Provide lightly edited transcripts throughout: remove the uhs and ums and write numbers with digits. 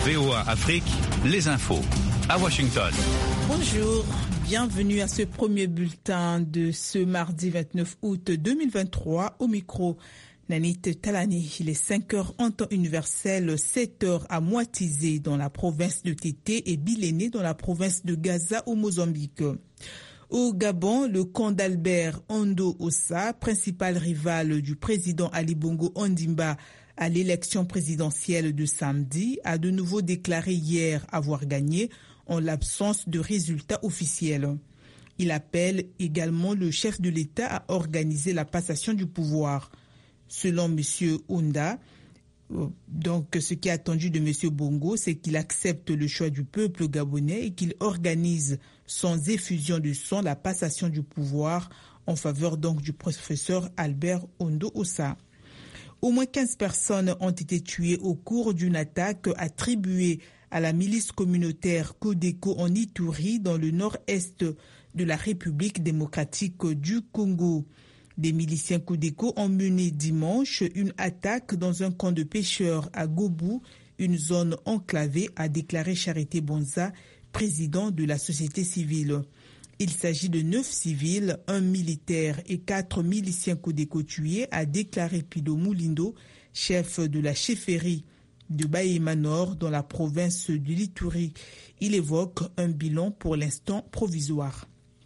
VOA Afrique, les infos à Washington. Bonjour, bienvenue à ce premier bulletin de ce mardi 29 août 2023 au micro. Nanit Talani, il est 5h en temps universel, 7h à Moitizé dans la province de Tété et Biléné dans la province de Gaza au Mozambique. Au Gabon, le camp d'Albert Ondo Ossa, principal rival du président Ali Bongo Ondimba à l'élection présidentielle de samedi, a de nouveau déclaré hier avoir gagné en l'absence de résultats officiels. Il appelle également le chef de l'État à organiser la passation du pouvoir. Selon M. Onda, donc ce qui est attendu de M. Bongo, c'est qu'il accepte le choix du peuple gabonais et qu'il organise sans effusion de sang la passation du pouvoir en faveur donc du professeur Albert Ondo Ossa. Au moins 15 personnes ont été tuées au cours d'une attaque attribuée à la milice communautaire Codeco en Ituri dans le nord-est de la République démocratique du Congo. Des miliciens Codeco ont mené dimanche une attaque dans un camp de pêcheurs à Gobou, une zone enclavée, a déclaré Charité Bonza, président de la société civile. Il s'agit de 9 civils, 1 militaire et 4 miliciens Codeco tués, a déclaré Pido Moulindo, chef de la chefferie de Bahema Nord dans la province de l'Ituri. Il évoque un bilan pour l'instant provisoire.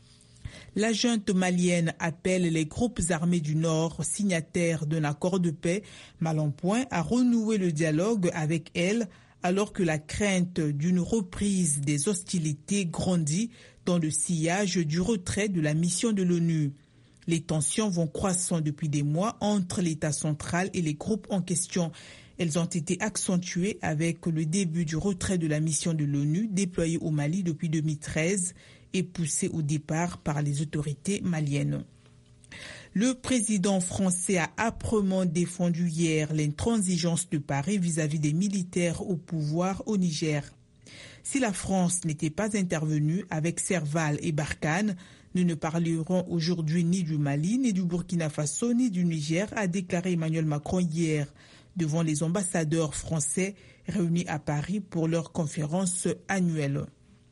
La junte malienne appelle les groupes armés du Nord, signataires d'un accord de paix mal en point, à renouer le dialogue avec elle, alors que la crainte d'une reprise des hostilités grandit dans le sillage du retrait de la mission de l'ONU. Les tensions vont croissant depuis des mois entre l'État central et les groupes en question. Elles ont été accentuées avec le début du retrait de la mission de l'ONU déployée au Mali depuis 2013 et poussée au départ par les autorités maliennes. Le président français a âprement défendu hier l'intransigeance de Paris vis-à-vis des militaires au pouvoir au Niger. Si la France n'était pas intervenue avec Serval et Barkhane, nous ne parlerons aujourd'hui ni du Mali, ni du Burkina Faso, ni du Niger, a déclaré Emmanuel Macron hier devant les ambassadeurs français réunis à Paris pour leur conférence annuelle.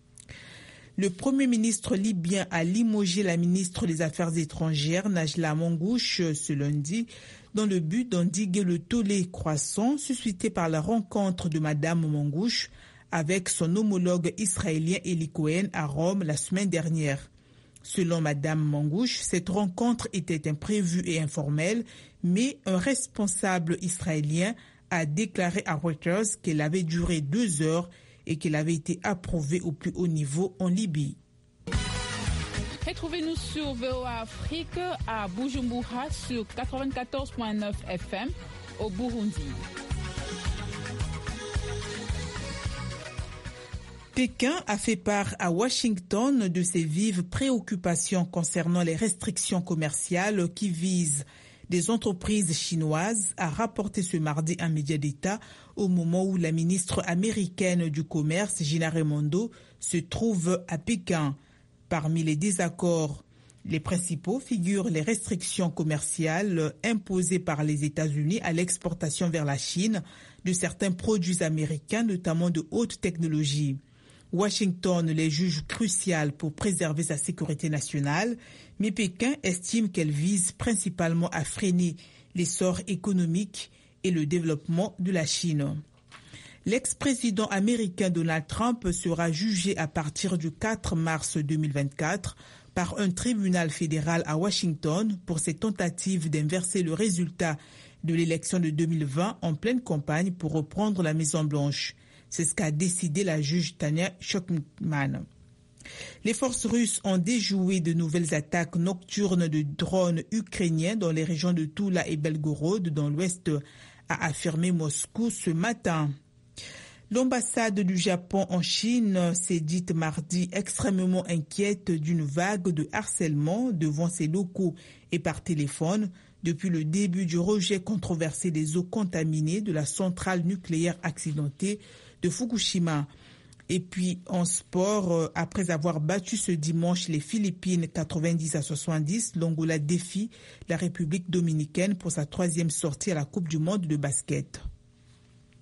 Le Premier ministre libyen a limogé la ministre des Affaires étrangères, Najla Mangouche, ce lundi, dans le but d'endiguer le tollé croissant suscité par la rencontre de Madame Mangouche avec son homologue israélien Eli Cohen à Rome la semaine dernière. Selon Madame Mangouche, cette rencontre était imprévue et informelle, mais un responsable israélien a déclaré à Reuters qu'elle avait duré 2 heures et qu'elle avait été approuvée au plus haut niveau en Libye. Retrouvez-nous sur VOA Afrique à Bujumbura sur 94.9 FM au Burundi. Pékin a fait part à Washington de ses vives préoccupations concernant les restrictions commerciales qui visent des entreprises chinoises, a rapporté ce mardi un média d'État au moment où la ministre américaine du Commerce, Gina Raimondo, se trouve à Pékin. Parmi les désaccords, les principaux figurent les restrictions commerciales imposées par les États-Unis à l'exportation vers la Chine de certains produits américains, notamment de haute technologie. Washington les juge cruciales pour préserver sa sécurité nationale, mais Pékin estime qu'elle vise principalement à freiner l'essor économique et le développement de la Chine. L'ex-président américain Donald Trump sera jugé à partir du 4 mars 2024 par un tribunal fédéral à Washington pour ses tentatives d'inverser le résultat de l'élection de 2020 en pleine campagne pour reprendre la Maison-Blanche. C'est ce qu'a décidé la juge Tania Chokman. Les forces russes ont déjoué de nouvelles attaques nocturnes de drones ukrainiens dans les régions de Toula et Belgorod dans l'ouest, a affirmé Moscou ce matin. L'ambassade du Japon en Chine s'est dite mardi extrêmement inquiète d'une vague de harcèlement devant ses locaux et par téléphone depuis le début du rejet controversé des eaux contaminées de la centrale nucléaire accidentée de Fukushima. Et puis en sport, après avoir battu ce dimanche les Philippines 90-70, l'Angola défie la République dominicaine pour sa 3e sortie à la Coupe du monde de basket.